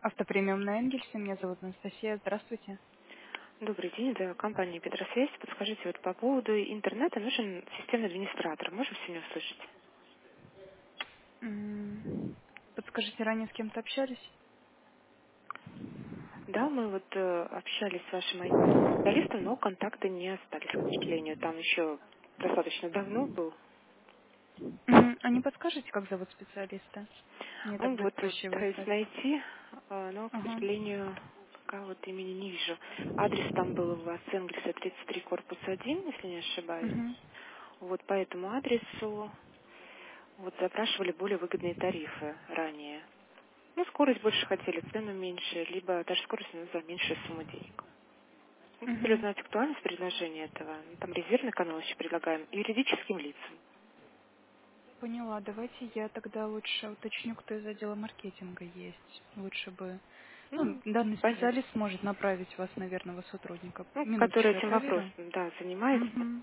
Автопремиум на Энгельсе. Меня зовут Анастасия. Здравствуйте. Добрый день, это компания Петросвязь. Подскажите, вот по поводу интернета нужен системный администратор. Можем сегодня услышать? Подскажите, ранее с кем-то общались? Да, мы вот общались с вашим IT-специалистом, но контакты не остались, к сожалению. Там еще достаточно давно был. А не подскажете, как зовут специалиста? Мне так Ну будет вот проще его пытаюсь искать. найти, но, к Ага. сожалению, пока вот имени не вижу. Адрес там был у вас Энгельса 33, корпус 1, если не ошибаюсь. Угу. Вот по этому адресу вот запрашивали более выгодные тарифы ранее. Ну, скорость больше хотели, цену меньше, либо даже скорость, но за меньшую сумму денег. Мы хотели Угу. узнать актуальность предложения этого. Ну, там резервный канал еще предлагаем юридическим лицам. Поняла. Давайте я тогда лучше уточню, кто из отдела маркетинга есть. Лучше бы... Ну, Ну, данный понятно. специалист может направить вас на верного сотрудника. Ну, который Минуточку, я этим проверю. вопросом, да, занимается. Угу.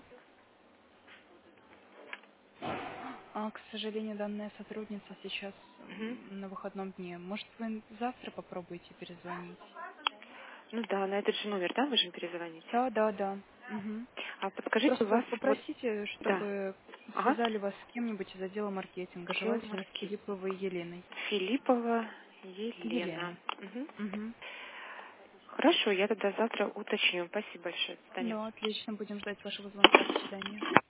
К сожалению, данная сотрудница сейчас Мгм. на выходном дне. Может, вы завтра попробуете перезвонить? Ну да, на этот же номер, да, можем перезвонить? Да, да, да. Мгм. А подскажите, у Просто вас вот, попросите, да, чтобы ага, связали вас с кем-нибудь из отдела маркетинга, отдел желательно с маркетинга. Филипповой Еленой. Филиппова Елена. Еленой. Мгм. Мгм. Хорошо, я тогда завтра уточню. Спасибо большое. До свидания. Да, отлично. Будем ждать вашего звонка. До свидания.